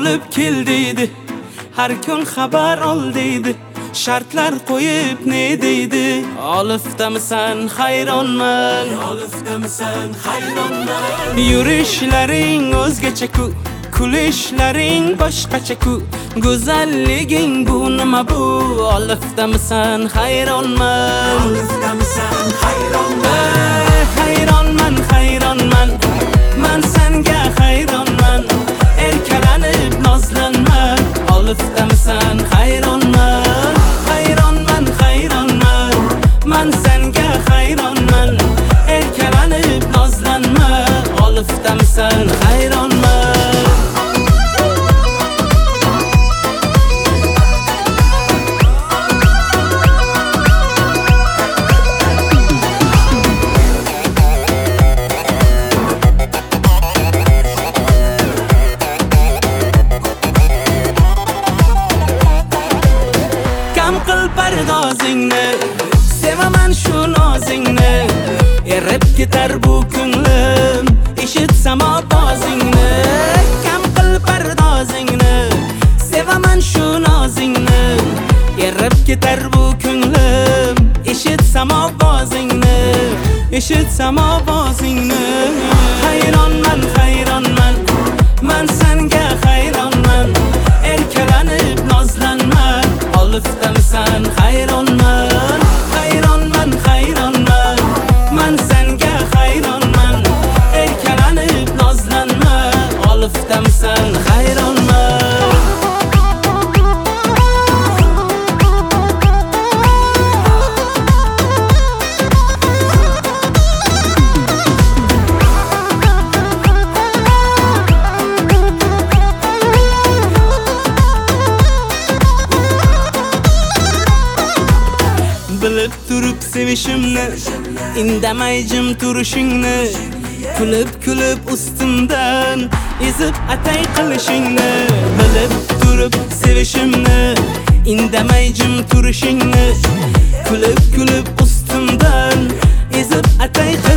olib kel deydi, har kun xabar ol deydi, shartlar qo'yib ne deydi? Olifdamisan hayronman, olifdamisan hayronman. Yurishlaring o'zgacha ku, kulishlaring boshqacha ku, go'zalliging bu nima bu? Olifdamisan hayronman, olifdamisan hayronman. Hayronman, hayronman, man senga hayronman. Erkalanib nozlanma, olifdamisan hayronman. Hayronman, hayronman, man senga hayronman. Erkalanib nozlanma, olifdamisan hayronman. Pardozingni, sevaman shu nozingni, erib ketar bu ko'nglim, eshitsam ovozingni. Kam qil pardozingni, sevaman shu nozingni, erib ketar bu ko'nglim, eshitsam ovozingni, eshitsam ovozingni. Hayronman, hayronman, man senga hayronman. Erkalanib nozlanma, olifdamisan hayronman. Hayronman, hayronman, man senga hayronman. Erkalanib nozlanma, olifdamisan hayronman. Bilib turib sevishimni, indamay jim turishingni, kulib ustimdan ezib atay qilishingni. Bilib turib sevishimni, indamay jim turishingni, kulib ustimdan ezib atay